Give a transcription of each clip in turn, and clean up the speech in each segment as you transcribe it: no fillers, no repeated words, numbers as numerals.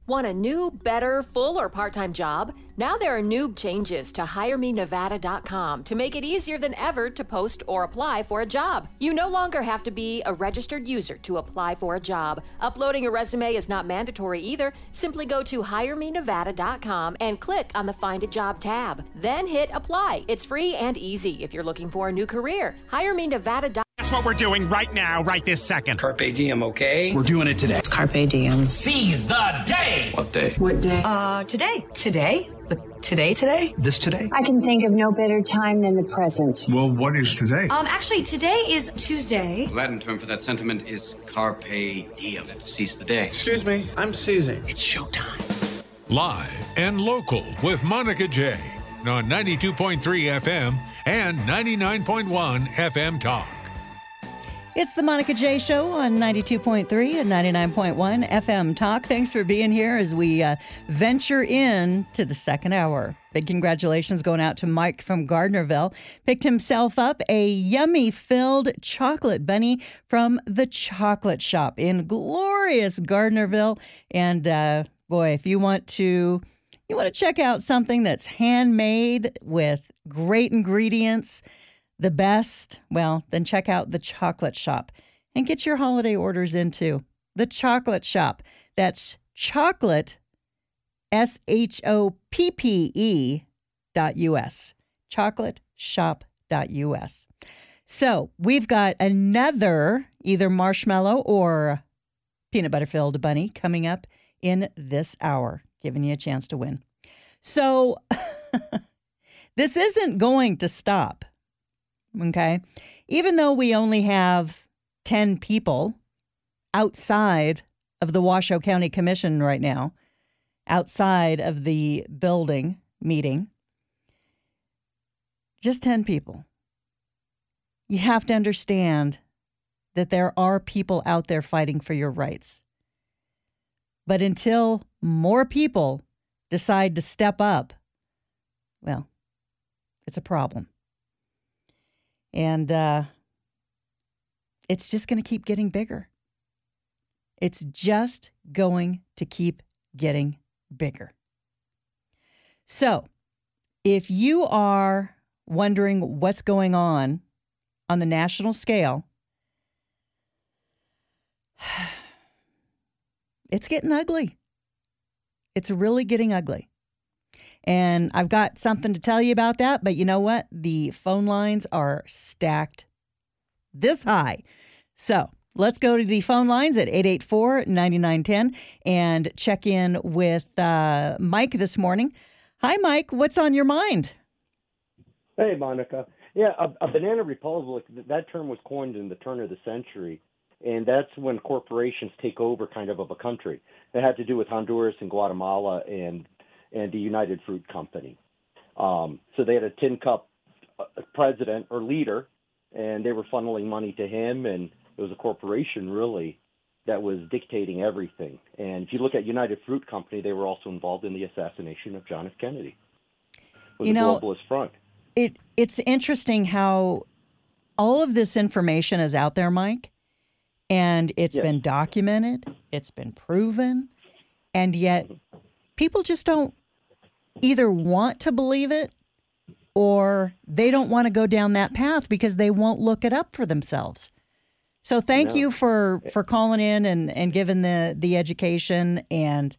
Want a new, better, full or part-time job? Now there are new changes to HireMeNevada.com to make it easier than ever to post or apply for a job. You no longer have to be a registered user to apply for a job. Uploading a resume is not mandatory either. Simply go to HireMeNevada.com and click on the Find a Job tab. Then hit Apply. It's free and easy if you're looking for a new career. HireMeNevada.com. That's what we're doing right now, right this second. Carpe diem, okay? We're doing it today. It's Carpe diem. Seize the day. What day? What day? Today. Today? Today? This today? I can think of no better time than the present. Well, what is today? Actually, today is Tuesday. The Latin term for that sentiment is carpe diem. Let's seize the day. Excuse me, I'm seizing. It's showtime. Live and local with Monica J. on 92.3 FM and 99.1 FM Talk. It's the Monica J. Show on 92.3 and 99.1 FM Talk. Thanks for being here as we venture in to the second hour. Big congratulations going out to Mike from Gardnerville. Picked himself up a yummy-filled chocolate bunny from the Chocolate Shop in glorious Gardnerville. And boy, if you want to check out something that's handmade with great ingredients, the best, well, then check out the Chocolate Shop and get your holiday orders into the Chocolate Shop. That's chocolate, SHOPPE.US, chocolateshop.us. So we've got another either marshmallow or peanut butter filled bunny coming up in this hour, giving you a chance to win. So this isn't going to stop. Okay. Even though we only have 10 people outside of the Washoe County Commission right now, outside of the building meeting, just 10 people. You have to understand that there are people out there fighting for your rights. But until more people decide to step up, well, it's a problem. And it's just going to keep getting bigger. It's just going to keep getting bigger. So if you are wondering what's going on the national scale, it's getting ugly. It's really getting ugly. And I've got something to tell you about that, but you know what? The phone lines are stacked this high. So let's go to the phone lines at 884-9910 and check in with Mike this morning. Hi, Mike. What's on your mind? Hey, Monica. Yeah, a banana republic, that term was coined in the turn of the century, and that's when corporations take over kind of a country. It had to do with Honduras and Guatemala and the United Fruit Company. So they had a tin cup president or leader, and they were funneling money to him, and it was a corporation, really, that was dictating everything. And if you look at United Fruit Company, they were also involved in the assassination of John F. Kennedy. It was a globalist front. It's interesting how all of this information is out there, Mike, and it's been documented, it's been proven, and yet people just don't either want to believe it or they don't want to go down that path because they won't look it up for themselves. So thank you for calling in and giving the education, and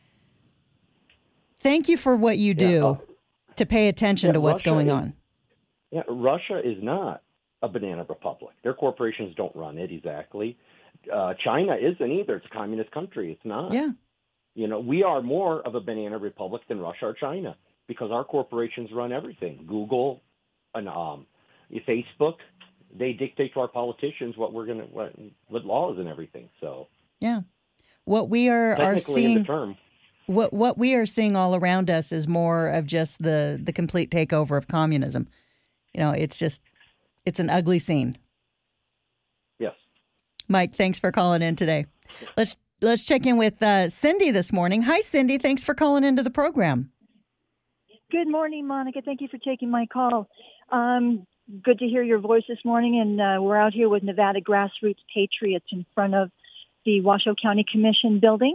thank you for what you do to pay attention to what's going on. Yeah, Russia is not a banana republic. Their corporations don't run it exactly. China isn't either. It's a communist country. It's not. Yeah. You know, we are more of a banana republic than Russia or China because our corporations run everything. Google and Facebook, they dictate to our politicians what laws and everything. So yeah, what we are seeing, what we are seeing all around us is more of just the complete takeover of communism. You know, it's an ugly scene. Yes, Mike, thanks for calling in today. Let's check in with Cindy this morning. Hi, Cindy. Thanks for calling into the program. Good morning, Monica. Thank you for taking my call. Good to hear your voice this morning. And we're out here with Nevada Grassroots Patriots in front of the Washoe County Commission building.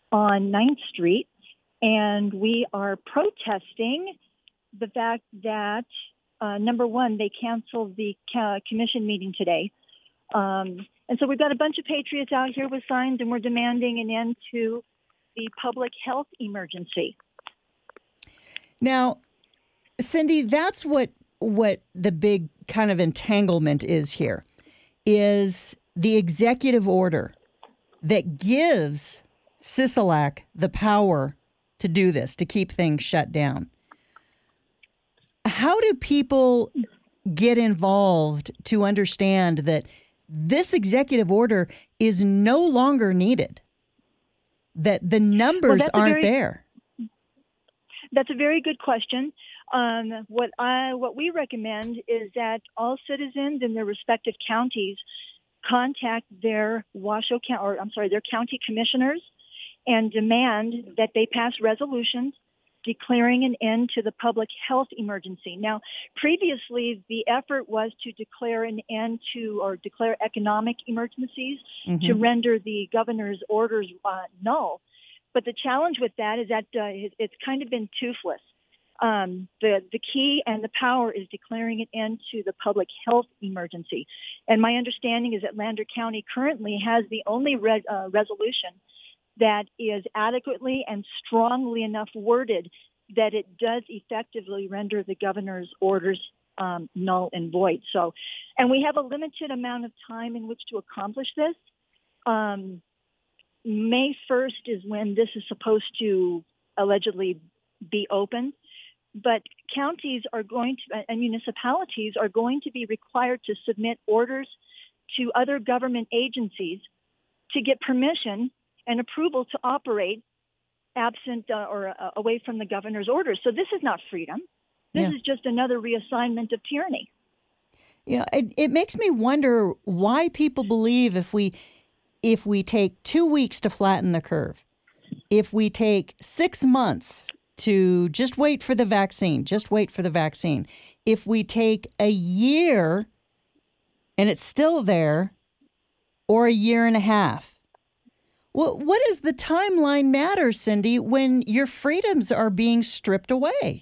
on 9th Street, and we are protesting the fact that, number one, they canceled the commission meeting today. And so we've got a bunch of patriots out here with signs, and we're demanding an end to the public health emergency. Now, Cindy, that's what the big kind of entanglement is here, is the executive order that gives Sisolak the power to do this, to keep things shut down. How do people get involved to understand that this executive order is no longer needed, that the numbers aren't there? That's a very good question. What we recommend is that all citizens in their respective counties contact their their county commissioners and demand that they pass resolutions declaring an end to the public health emergency. Now, previously, the effort was to declare an end to or declare economic emergencies to render the governor's orders null. But the challenge with that is that it's kind of been toothless. The key and the power is declaring an end to the public health emergency. And my understanding is that Lander County currently has the only resolution that is adequately and strongly enough worded that it does effectively render the governor's orders null and void. So, and we have a limited amount of time in which to accomplish this. May 1st is when this is supposed to allegedly be open. But counties are going to, and municipalities are going to be required to submit orders to other government agencies to get permission and approval to operate absent or away from the governor's orders. So this is not freedom. This is just another reassignment of tyranny. Yeah, it makes me wonder why people believe if we take 2 weeks to flatten the curve, if we take 6 months to just wait for the vaccine, if we take a year and it's still there, or a year and a half. What does the timeline matter, Cindy, when your freedoms are being stripped away?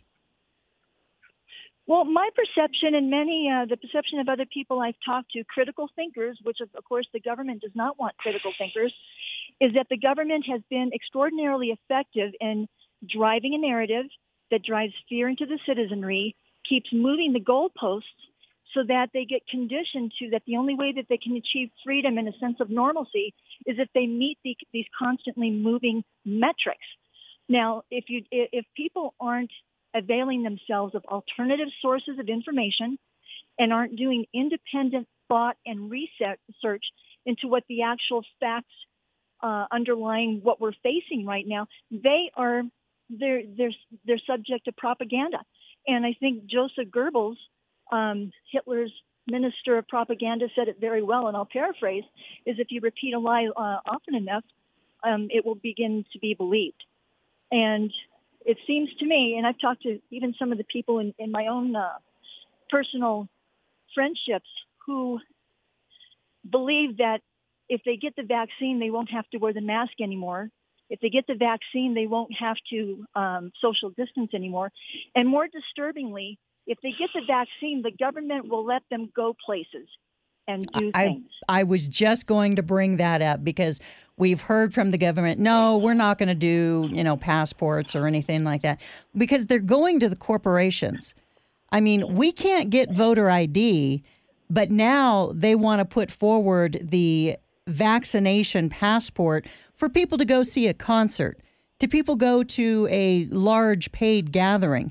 Well, my perception and the perception of other people I've talked to, critical thinkers, which of course the government does not want critical thinkers, is that the government has been extraordinarily effective in driving a narrative that drives fear into the citizenry, keeps moving the goalposts so that they get conditioned to that the only way that they can achieve freedom and a sense of normalcy is if they meet these constantly moving metrics. Now, if people aren't availing themselves of alternative sources of information and aren't doing independent thought and research into what the actual facts underlying what we're facing right now, they're subject to propaganda. And I think Joseph Goebbels, Hitler's minister of propaganda, said it very well, and I'll paraphrase, is if you repeat a lie often enough, it will begin to be believed. And it seems to me, and I've talked to even some of the people in my own personal friendships who believe that if they get the vaccine, they won't have to wear the mask anymore. If they get the vaccine, they won't have to social distance anymore. And more disturbingly, if they get the vaccine, the government will let them go places and do things. I was just going to bring that up because we've heard from the government, no, we're not going to do, passports or anything like that, because they're going to the corporations. I mean, we can't get voter ID, but now they want to put forward the vaccination passport for people to go see a concert, to people go to a large paid gathering.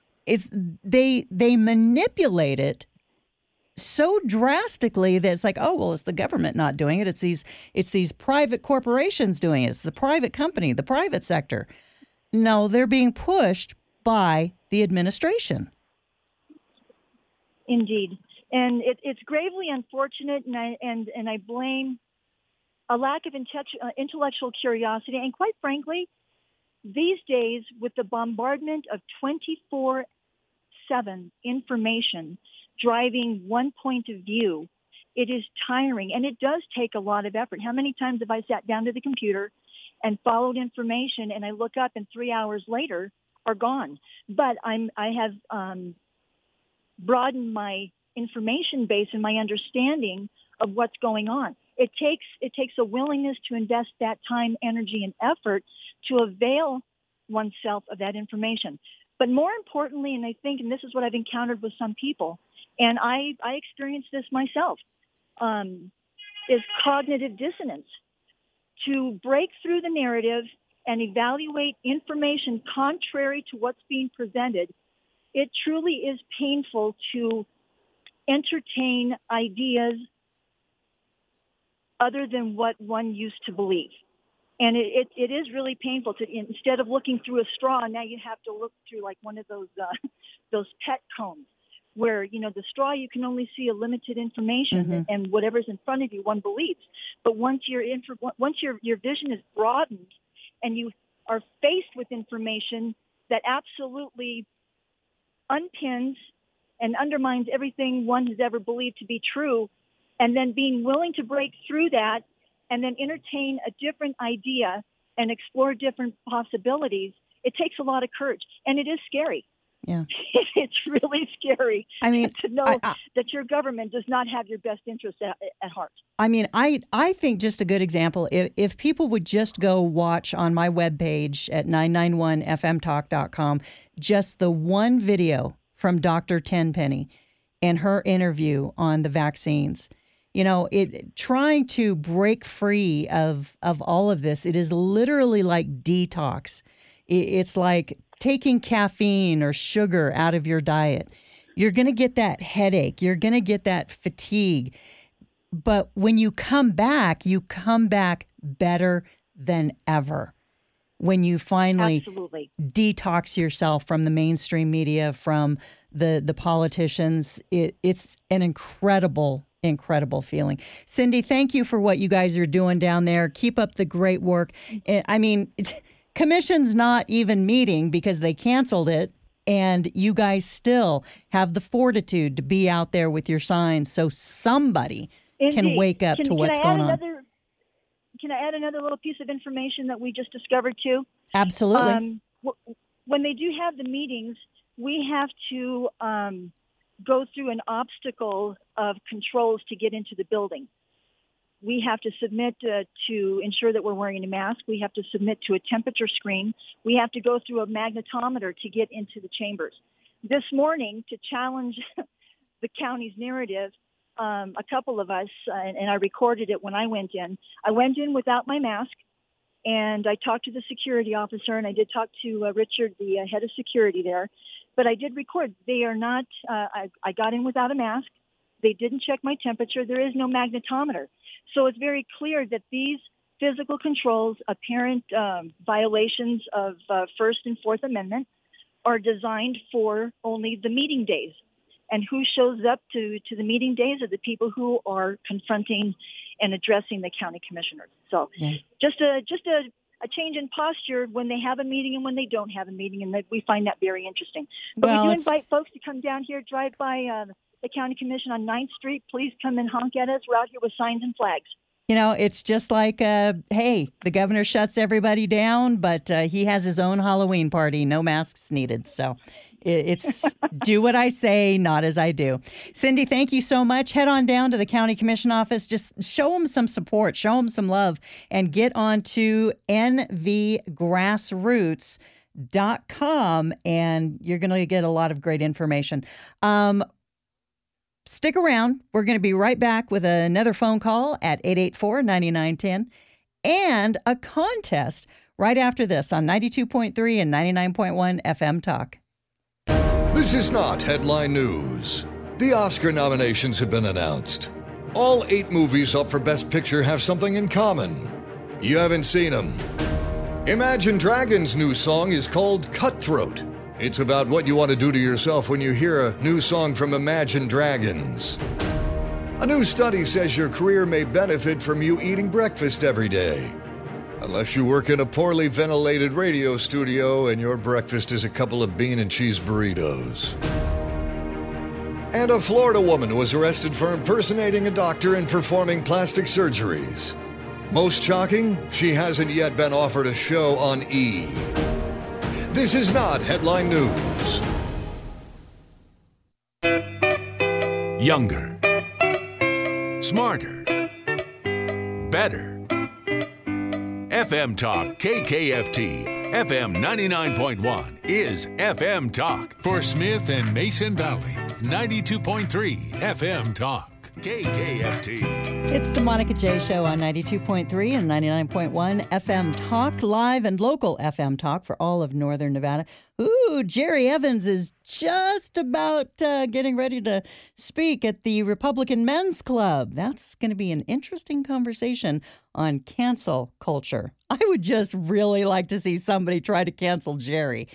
They manipulate it so drastically that it's like, oh, well, it's the government not doing it. It's these private corporations doing it. It's the private company, the private sector. No, they're being pushed by the administration. Indeed. And it's gravely unfortunate, and I blame a lack of intellectual curiosity. And quite frankly, these days, with the bombardment of 24/7 information driving one point of view, it is tiring, and it does take a lot of effort. How many times have I sat down to the computer and followed information, and I look up and 3 hours later are gone. But I have broadened my information base and my understanding of what's going on. It takes a willingness to invest that time, energy, and effort to avail oneself of that information. But more importantly, and I think, and this is what I've encountered with some people, and I experienced this myself, is cognitive dissonance. To break through the narrative and evaluate information contrary to what's being presented, it truly is painful to entertain ideas other than what one used to believe. And it is really painful to, instead of looking through a straw, now you have to look through like one of those pet combs where, the straw, you can only see a limited information and whatever's in front of you, one believes. But once your vision is broadened and you are faced with information that absolutely unpins and undermines everything one has ever believed to be true, and then being willing to break through that and then entertain a different idea and explore different possibilities, it takes a lot of courage. And it is scary. Yeah. It's really scary to know that your government does not have your best interests at heart. I mean, I think just a good example, if people would just go watch on my webpage at 991fmtalk.com, just the one video from Dr. Tenpenny and her interview on the vaccines. Trying to break free of all of this, it is literally like detox. It's like taking caffeine or sugar out of your diet. You're going to get that headache. You're going to get that fatigue. But when you come back better than ever. When you finally detox yourself from the mainstream media, from the politicians, it's an incredible feeling. Cindy, thank you for what you guys are doing down there. Keep up the great work. I mean, commission's not even meeting because they canceled it, and you guys still have the fortitude to be out there with your signs so somebody can wake up to what's going on. Can I add another little piece of information that we just discovered too? Absolutely. When they do have the meetings, we have to go through an obstacle of controls to get into the building. We have to submit to ensure that we're wearing a mask. We have to submit to a temperature screen. We have to go through a magnetometer to get into the chambers. This morning, to challenge the county's narrative, a couple of us, and I recorded it when I went in. I went in without my mask, and I talked to the security officer, and I did talk to Richard, the head of security there. But I did record. They are not, I got in without a mask. They didn't check my temperature. There is no magnetometer. So it's very clear that these physical controls, apparent violations of First and Fourth Amendment, are designed for only the meeting days. And who shows up to the meeting days are the people who are confronting and addressing the county commissioners. So just a change in posture when they have a meeting and when they don't have a meeting, and that we find that very interesting. But we do invite folks to come down here, drive by the county commission on 9th Street. Please come and honk at us. We're out here with signs and flags. It's just like, hey, the governor shuts everybody down, but he has his own Halloween party. No masks needed. So it's do what I say, not as I do. Cindy, thank you so much. Head on down to the county commission office. Just show them some support, show them some love, and get on to nvgrassroots.com, and you're going to get a lot of great information. Stick around. We're going to be right back with another phone call at 884-9910 and a contest right after this on 92.3 and 99.1 FM Talk. This is not headline news. The Oscar nominations have been announced. All 8 movies up for Best Picture have something in common. You haven't seen them. Imagine Dragons' new song is called Cutthroat. It's about what you want to do to yourself when you hear a new song from Imagine Dragons. A new study says your career may benefit from you eating breakfast every day. Unless you work in a poorly ventilated radio studio and your breakfast is a couple of bean and cheese burritos. And a Florida woman was arrested for impersonating a doctor and performing plastic surgeries. Most shocking, she hasn't yet been offered a show on E! This is not headline news. Younger. Smarter. Better. FM Talk KKFT. FM 99.1 is FM Talk. For Smith and Mason Valley, 92.3 FM Talk. KKFT. It's the Monica J. Show on 92.3 and 99.1 FM Talk, live and local FM Talk for all of Northern Nevada. Ooh, Jerry Evans is just about getting ready to speak at the Republican Men's Club. That's going to be an interesting conversation on cancel culture. I would just really like to see somebody try to cancel Jerry.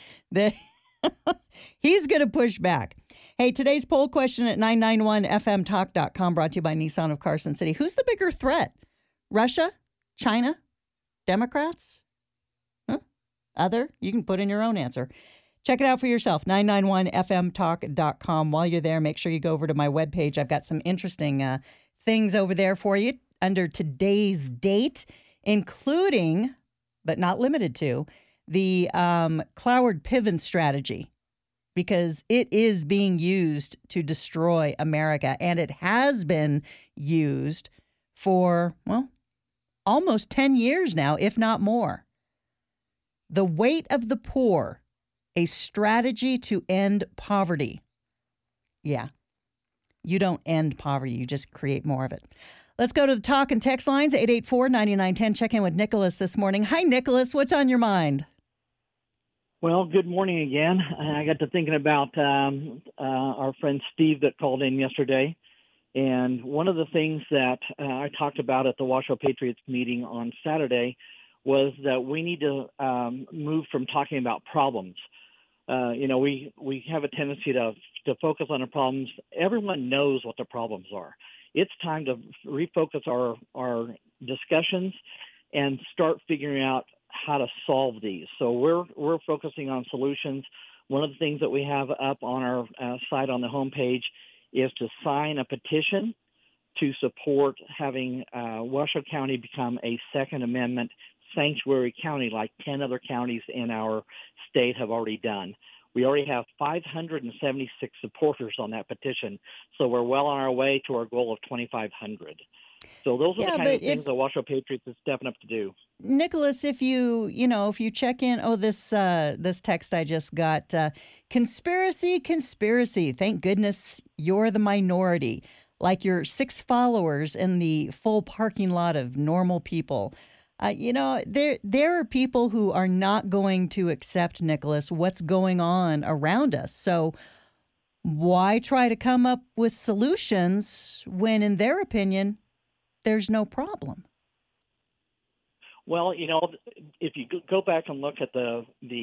He's going to push back. Hey, today's poll question at 991fmtalk.com brought to you by Nissan of Carson City. Who's the bigger threat? Russia? China? Democrats? Huh? Other? You can put in your own answer. Check it out for yourself, 991fmtalk.com. While you're there, make sure you go over to my webpage. I've got some interesting things over there for you under today's date, including, but not limited to, the Cloward Piven strategy, because it is being used to destroy America, and it has been used for, well, almost 10 years now, if not more. The Weight of the Poor, a strategy to end poverty. Yeah, you don't end poverty, you just create more of it. Let's go to the talk and text lines, 884-9910. Check in with Nicholas this morning. Hi, Nicholas. What's on your mind? Well, good morning again. I got to thinking about our friend Steve that called in yesterday. And one of the things that I talked about at the Washoe Patriots meeting on Saturday was that we need to move from talking about problems. We have a tendency to focus on the problems. Everyone knows what the problems are. It's time to refocus our discussions and start figuring out how to solve these. So we're focusing on solutions. One of the things that we have up on our site on the homepage is to sign a petition to support having Washoe County become a Second Amendment sanctuary county like 10 other counties in our state have already done. We already have 576 supporters on that petition, so we're well on our way to our goal of 2,500. So those are the kind of things the Washoe Patriots is stepping up to do. Nicholas, if you check in, this text I just got, conspiracy. Thank goodness you're the minority, like your 6 followers in the full parking lot of normal people. There are people who are not going to accept, Nicholas, what's going on around us. So why try to come up with solutions when, in their opinion, there's no problem? Well, if you go back and look at the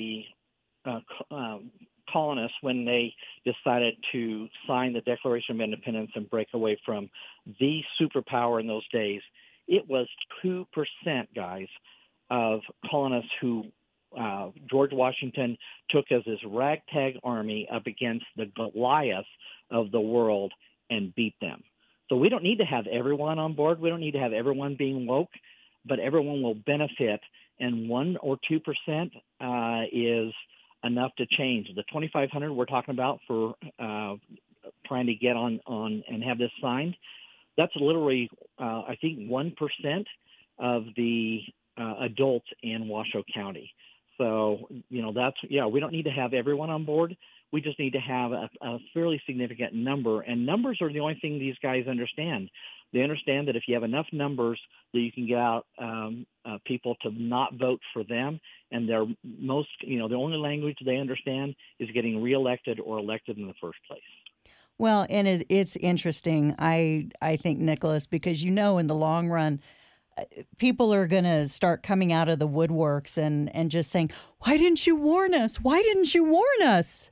colonists when they decided to sign the Declaration of Independence and break away from the superpower in those days, it was 2%, guys, of colonists who George Washington took as his ragtag army up against the Goliath of the world and beat them. So we don't need to have everyone on board. We don't need to have everyone being woke, but everyone will benefit, and 1 or 2% is enough to change. The 2,500 we're talking about for trying to get on and have this signed, that's literally, I think, 1% of the adults in Washoe County. So, we don't need to have everyone on board. We just need to have a fairly significant number. And numbers are the only thing these guys understand. They understand that if you have enough numbers that you can get out people to not vote for them, and the only language they understand is getting reelected or elected in the first place. Well, and it's interesting, I think, Nicholas, because in the long run, people are going to start coming out of the woodworks and just saying, why didn't you warn us? Why didn't you warn us?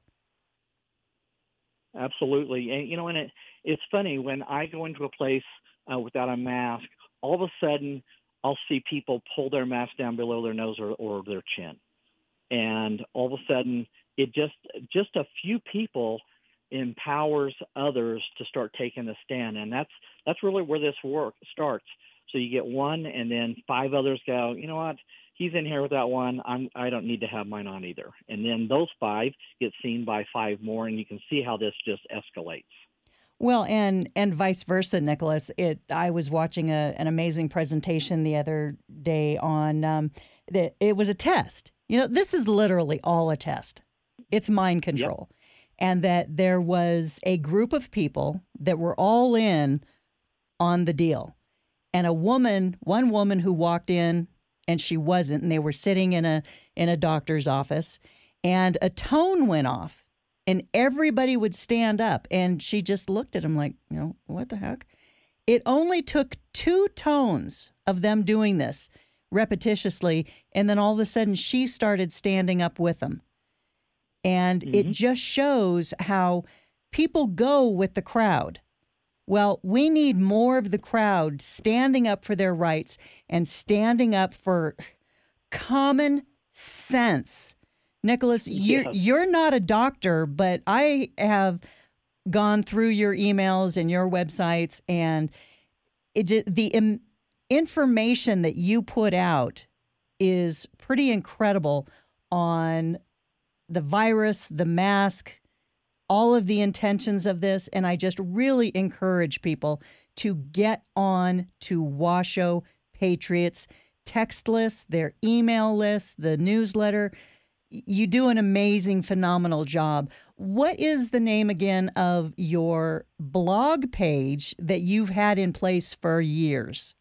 Absolutely. And, it's funny, when I go into a place without a mask, all of a sudden I'll see people pull their mask down below their nose or their chin. And all of a sudden, it just a few people empowers others to start taking a stand. And that's really where this work starts. So you get one, and then 5 others go, you know what? He's in here with that one. I don't need to have mine on either. And then those 5 get seen by 5 more, and you can see how this just escalates. Well, and vice versa, Nicholas. I was watching an amazing presentation the other day on that it was a test. You know, this is literally all a test. It's mind control. Yep. And that there was a group of people that were all in on the deal. And one woman who walked in and she wasn't, and they were sitting in a doctor's office, and a tone went off. And everybody would stand up, and she just looked at him like, you know, what the heck? It only took 2 tones of them doing this repetitiously, and then all of a sudden she started standing up with them. And it just shows how people go with the crowd. Well, we need more of the crowd standing up for their rights and standing up for common sense. Nicholas, you're not a doctor, but I have gone through your emails and your websites, and the information that you put out is pretty incredible on the virus, the mask, all of the intentions of this. And I just really encourage people to get on to Washoe Patriots text list, their email list, the newsletter. You do an amazing, phenomenal job. What is the name again of your blog page that you've had in place for years?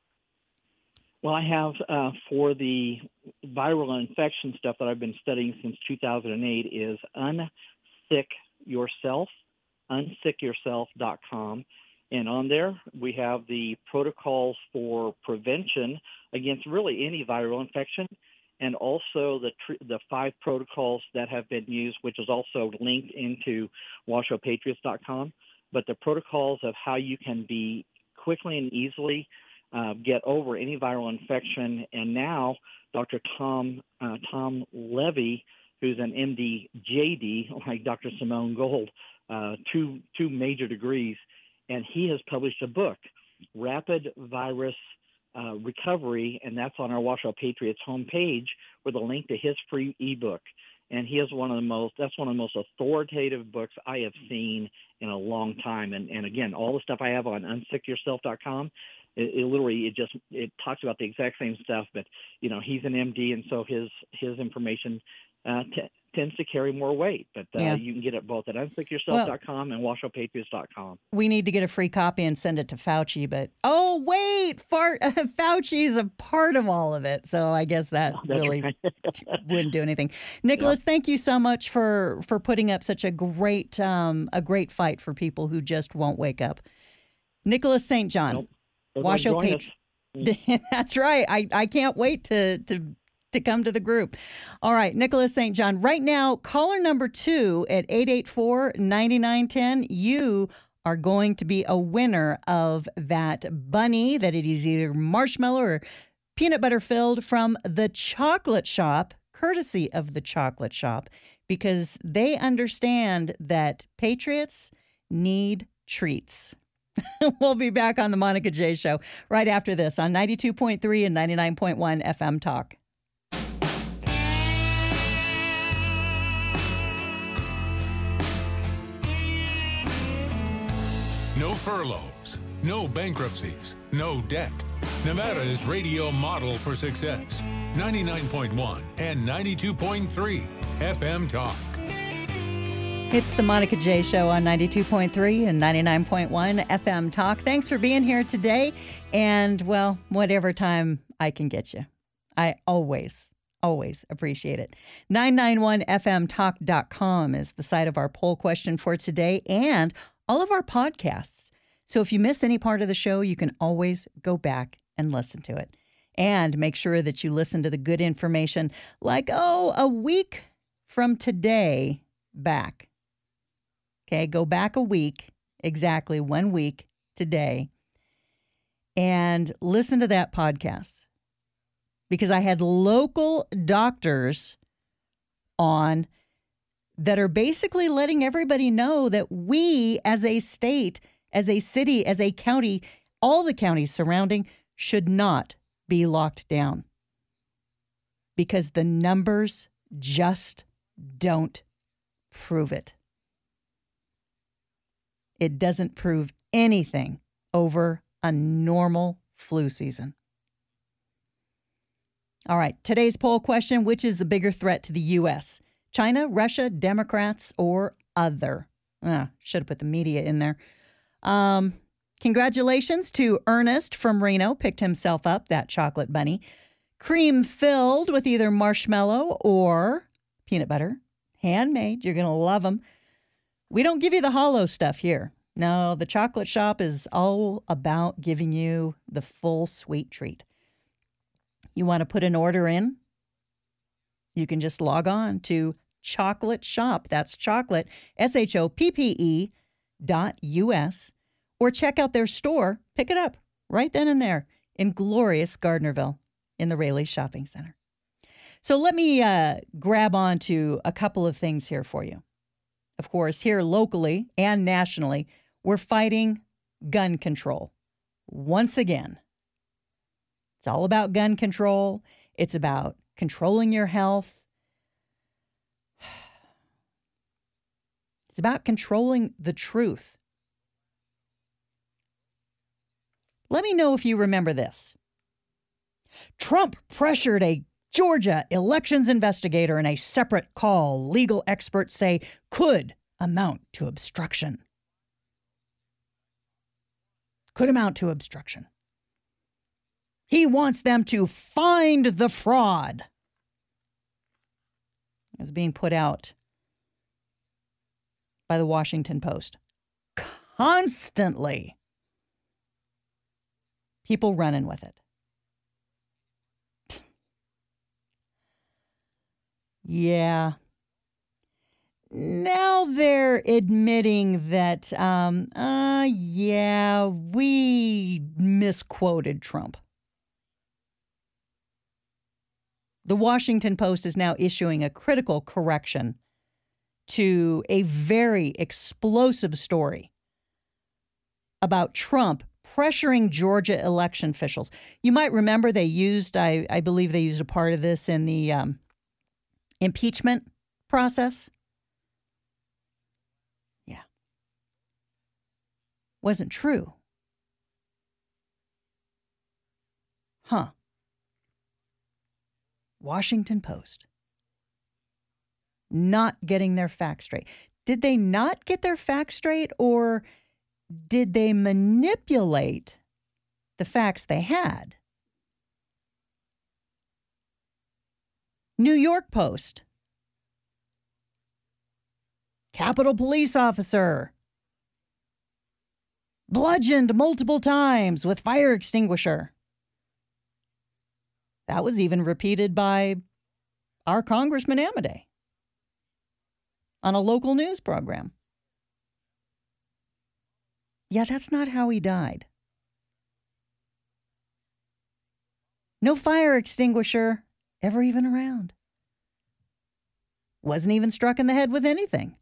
Well, I have for the viral infection stuff that I've been studying since 2008 is Unsick Yourself, unsickyourself.com. And on there, we have the protocols for prevention against really any viral infection, and also the 5 protocols that have been used, which is also linked into WashowPatriots.com. But the protocols of how you can be quickly and easily get over any viral infection. And now Dr. Tom Levy, who's an MD JD, like Dr. Simone Gold, two major degrees, and he has published a book, Rapid Virus Recovery, and that's on our Washoe Patriots homepage with a link to his free ebook. And he is one of the most authoritative books I have seen in a long time. And again, all the stuff I have on unsickyourself.com, it talks about the exact same stuff, but you know, he's an MD, and so his information tends to carry more weight. But you can get it both at unsickyourself.com and WashowPatriots.com. We need to get a free copy and send it to Fauci, but Fauci is a part of all of it, so I guess that really wouldn't do anything. Nicholas, thank you so much for putting up such a great fight for people who just won't wake up. Nicholas St. John, Washoe Patriots. That's right. I can't wait to come to the group. All right, Nicholas St. John. Right now, caller number 2 at 884-9910, you are going to be a winner of that bunny that it is either marshmallow or peanut butter filled from the Chocolate Shop, courtesy of the Chocolate Shop, because they understand that patriots need treats. We'll be back on the Monica J. Show right after this on 92.3 and 99.1 FM Talk. No furloughs, no bankruptcies, no debt. Nevada's radio model for success. 99.1 and 92.3 FM Talk. It's the Monica J. Show on 92.3 and 99.1 FM Talk. Thanks for being here today. And, well, whatever time I can get you. I always appreciate it. 991fmtalk.com is the site of our poll question for today and all of our podcasts. So if you miss any part of the show, you can always go back and listen to it. And make sure that you listen to the good information like, a week from today back. Okay, go back a week, exactly 1 week today, and listen to that podcast. Because I had local doctors on that are basically letting everybody know that we as a state, as a city, as a county, all the counties surrounding should not be locked down because the numbers just don't prove it. It doesn't prove anything over a normal flu season. All right, today's poll question, which is a bigger threat to the U.S.? China, Russia, Democrats, or other? Should have put the media in there. Congratulations to Ernest from Reno, picked himself up that chocolate bunny. Cream filled with either marshmallow or peanut butter. Handmade. You're going to love them. We don't give you the hollow stuff here. No, the chocolate shop is all about giving you the full sweet treat. You want to put an order in? You can just log on to Chocolate Shop. That's chocolate, SHOPPE.US. Or check out their store. Pick it up right then and there in glorious Gardnerville in the Rayleigh Shopping Center. So let me grab on to a couple of things here for you. Of course, here locally and nationally, we're fighting gun control. Once again, it's all about gun control. It's about controlling your health. It's about controlling the truth. Let me know if you remember this. Trump pressured a Georgia elections investigator in a separate call legal experts say could amount to obstruction. Could amount to obstruction. He wants them to find the fraud. It was being put out by the Washington Post. Constantly. People running with it. Yeah. Now they're admitting that, we misquoted Trump. The Washington Post is now issuing a critical correction to a very explosive story about Trump pressuring Georgia election officials. You might remember they used, I believe they used a part of this in the impeachment process. Yeah. Wasn't true. Huh. Washington Post. Not getting their facts straight. Did they not get their facts straight, or did they manipulate the facts they had? New York Post. Capitol Police officer bludgeoned multiple times with fire extinguisher. That was even repeated by our Congressman Amodei on a local news program. Yeah, that's not how he died. No fire extinguisher ever even around. Wasn't even struck in the head with anything.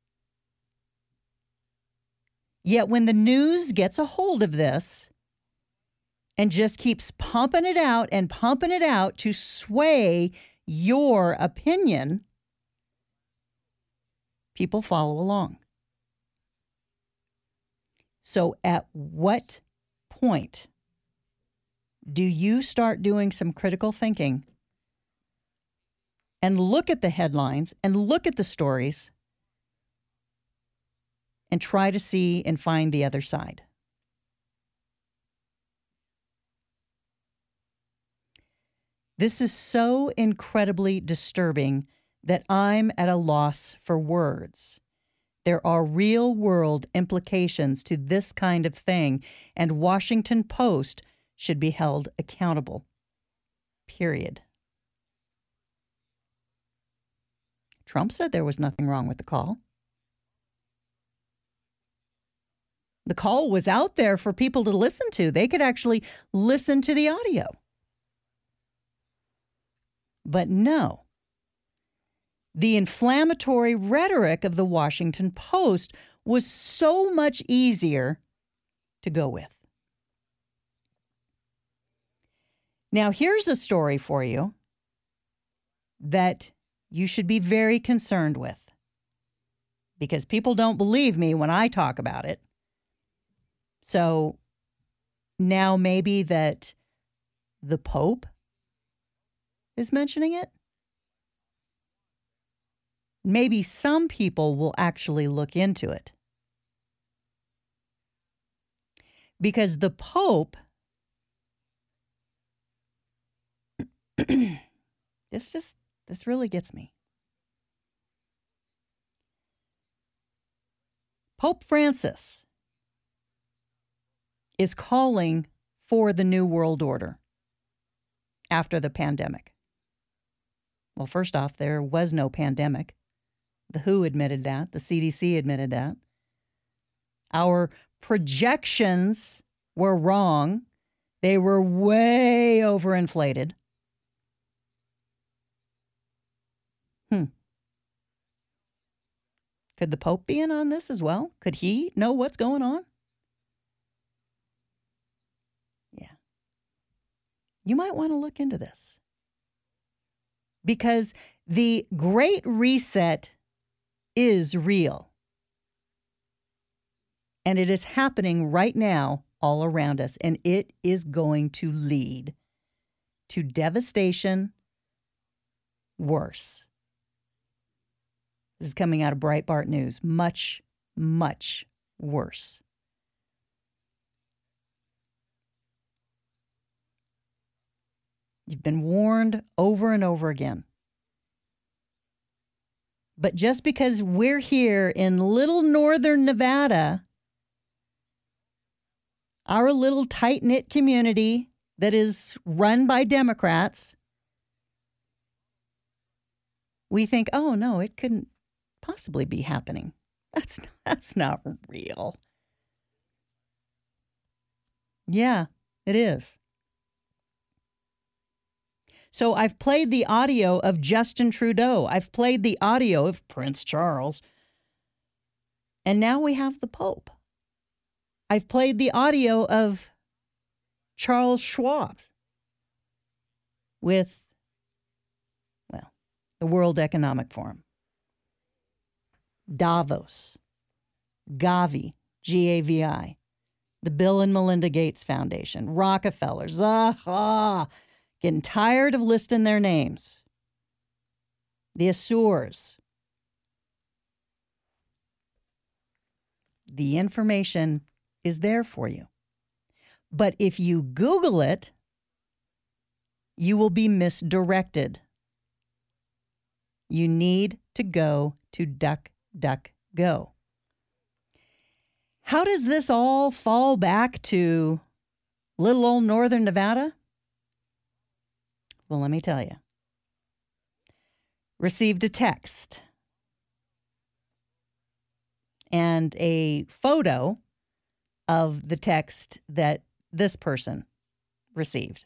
Yet when the news gets a hold of this and just keeps pumping it out to sway your opinion, people follow along. So at what point do you start doing some critical thinking and look at the headlines and look at the stories and try to see and find the other side? This is so incredibly disturbing that I'm at a loss for words. There are real-world implications to this kind of thing, and Washington Post should be held accountable. Period. Trump said there was nothing wrong with the call. The call was out there for people to listen to. They could actually listen to the audio. But no. The inflammatory rhetoric of the Washington Post was so much easier to go with. Now, here's a story for you that you should be very concerned with, because people don't believe me when I talk about it. So now maybe that the Pope is mentioning it. Maybe some people will actually look into it. Because the Pope, this really gets me. Pope Francis is calling for the New World Order after the pandemic. Well, first off, there was no pandemic. The WHO admitted that. The CDC admitted that. Our projections were wrong. They were way overinflated. Could the Pope be in on this as well? Could he know what's going on? Yeah. You might want to look into this. Because the Great Reset is real. And it is happening right now all around us. And it is going to lead to devastation worse. This is coming out of Breitbart News. Much, much worse. You've been warned over and over again. But just because we're here in little northern Nevada, our little tight-knit community that is run by Democrats, we think, oh, no, it couldn't possibly be happening. That's not real. Yeah, it is. So I've played the audio of Justin Trudeau. I've played the audio of Prince Charles. And now we have the Pope. I've played the audio of Charles Schwab with, well, the World Economic Forum, Davos, Gavi, Gavi, the Bill and Melinda Gates Foundation, Rockefellers, getting tired of listing their names. The Azores. The information is there for you. But if you Google it, you will be misdirected. You need to go to DuckDuckGo. How does this all fall back to little old northern Nevada? Well, let me tell you. Received a text and a photo of the text that this person received.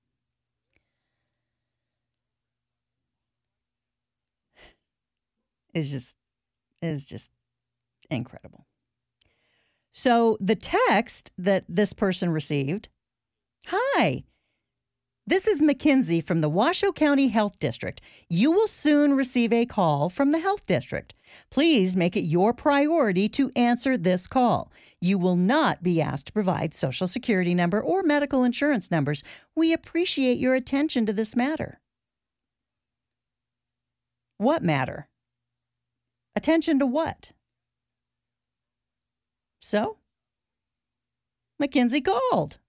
Is just incredible. So the text that this person received, "Hi, this is Mackenzie from the Washoe County Health District. You will soon receive a call from the Health District. Please make it your priority to answer this call. You will not be asked to provide Social Security number or medical insurance numbers. We appreciate your attention to this matter." What matter? Attention to what? So, Mackenzie called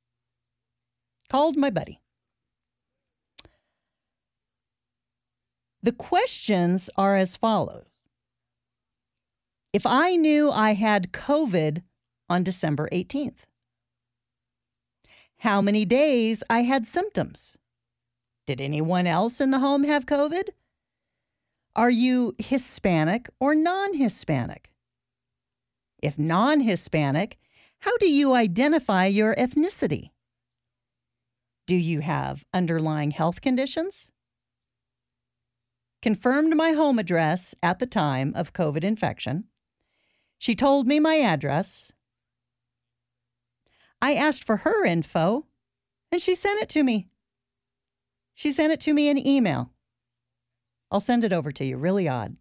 my buddy. The questions are as follows. If I knew I had COVID on December 18th, how many days I had symptoms? Did anyone else in the home have COVID? Are you Hispanic or non-Hispanic? If non-Hispanic, how do you identify your ethnicity? Do you have underlying health conditions? Confirmed my home address at the time of COVID infection. She told me my address. I asked for her info, and she sent it to me. She sent it to me in email. I'll send it over to you. Really odd.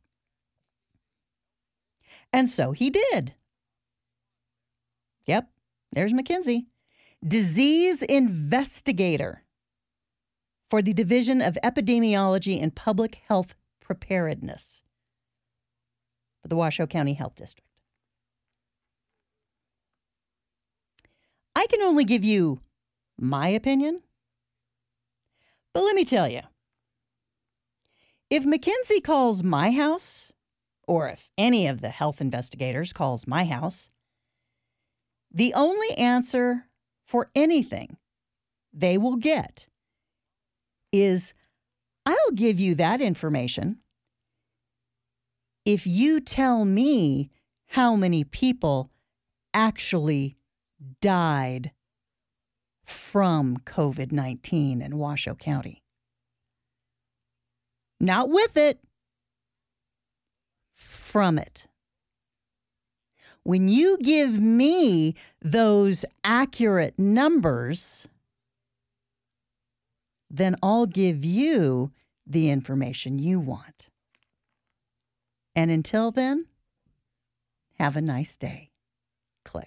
And so he did. Yep, there's McKinsey. Disease investigator for the Division of Epidemiology and Public Health Preparedness for the Washoe County Health District. I can only give you my opinion, but let me tell you, if McKinsey calls my house, or if any of the health investigators calls my house, the only answer for anything they will get is, I'll give you that information if you tell me how many people actually died from COVID-19 in Washoe County. Not with it, from it. When you give me those accurate numbers, then I'll give you the information you want. And until then, have a nice day. Click.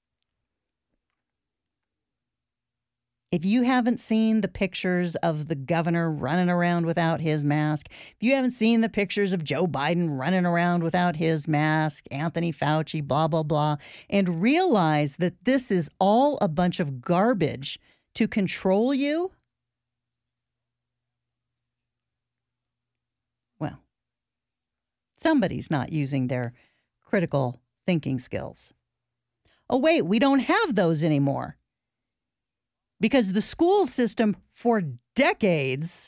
If you haven't seen the pictures of the governor running around without his mask, if you haven't seen the pictures of Joe Biden running around without his mask, Anthony Fauci, blah, blah, blah, and realize that this is all a bunch of garbage to control you, well, somebody's not using their critical thinking skills. Oh, wait, we don't have those anymore. Because the school system for decades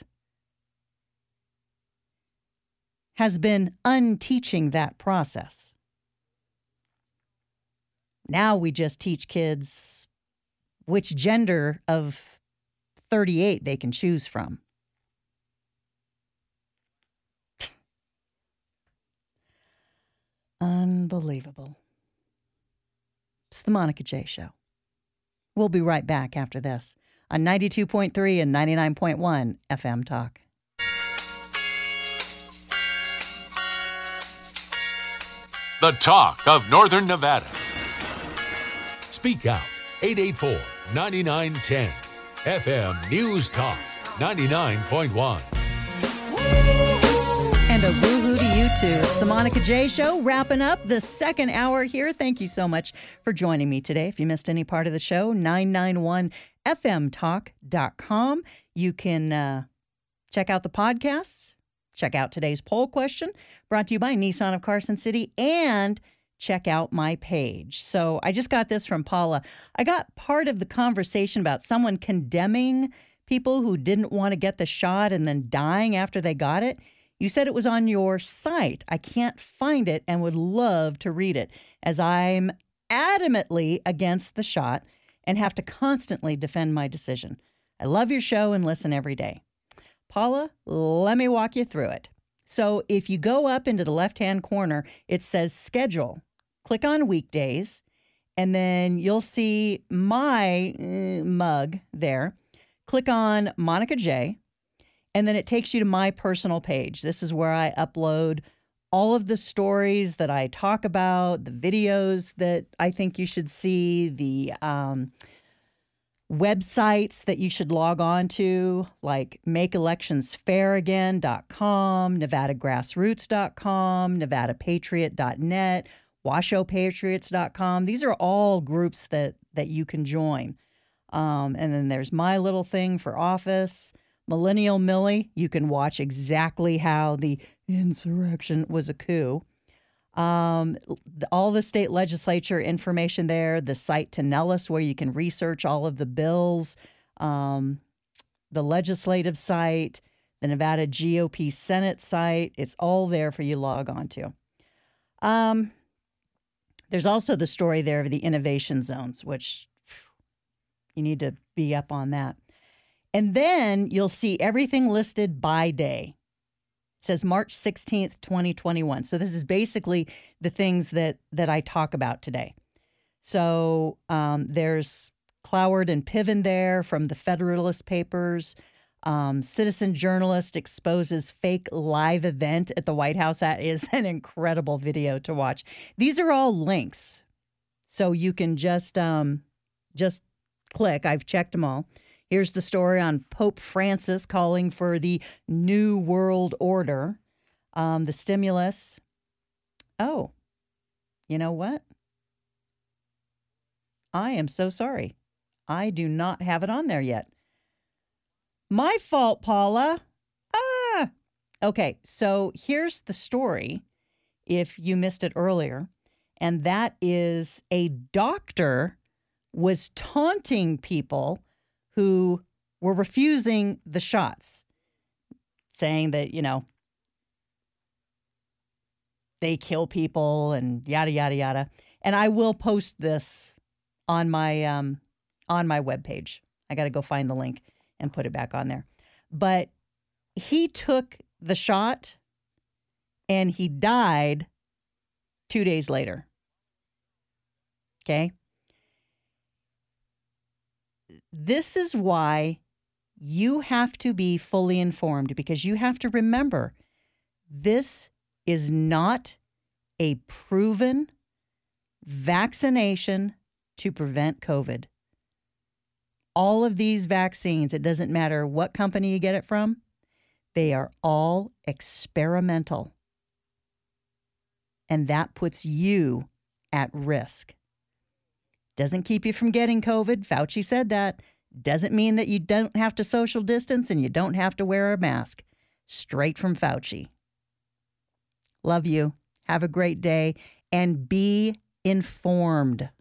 has been unteaching that process. Now we just teach kids which gender of 38 they can choose from. Unbelievable. It's the Monica J. Show. We'll be right back after this on 92.3 and 99.1 FM Talk. The talk of Northern Nevada. Speak out. 884-9910. FM News Talk 99.1. And a woohoo to you too. It's the Monica J. Show, wrapping up the second hour here. Thank you so much for joining me today. If you missed any part of the show, 991fmtalk.com. You can check out the podcasts, check out today's poll question, brought to you by Nissan of Carson City, and check out my page. So I just got this from Paula. I got part of the conversation about someone condemning people who didn't want to get the shot and then dying after they got it. You said it was on your site. I can't find it and would love to read it, as I'm adamantly against the shot and have to constantly defend my decision. I love your show and listen every day. Paula, let me walk you through it. So if you go up into the left-hand corner, it says schedule. Click on weekdays, and then you'll see my mug there. Click on Monica J. And then it takes you to my personal page. This is where I upload all of the stories that I talk about, the videos that I think you should see, the websites that you should log on to, like MakeElectionsFairAgain.com, NevadaGrassroots.com, NevadaPatriot.net, WashoePatriots.com. These are all groups that you can join. And then there's my little thing for office. Millennial Millie, you can watch exactly how the insurrection was a coup. All the state legislature information there, the site to Nellis where you can research all of the bills, the legislative site, the Nevada GOP Senate site. It's all there for you to log on to. There's also the story there of the innovation zones, which you need to be up on that. And then you'll see everything listed by day. It says March 16th, 2021. So this is basically the things that I talk about today. So there's Cloward and Piven there from the Federalist Papers. Citizen journalist exposes fake live event at the White House. That is an incredible video to watch. These are all links, so you can just click. I've checked them all. Here's the story on Pope Francis calling for the New World Order. The stimulus. Oh, you know what? I am so sorry. I do not have it on there yet. My fault, Paula. Okay, so here's the story, if you missed it earlier, and that is a doctor was taunting people who were refusing the shots, saying that, they kill people and yada, yada, yada. And I will post this on my webpage. I got to go find the link and put it back on there. But he took the shot and he died 2 days later. Okay? This is why you have to be fully informed, because you have to remember this is not a proven vaccination to prevent COVID. All of these vaccines, it doesn't matter what company you get it from, they are all experimental. And that puts you at risk. Doesn't keep you from getting COVID. Fauci said that. Doesn't mean that you don't have to social distance and you don't have to wear a mask. Straight from Fauci. Love you. Have a great day and be informed.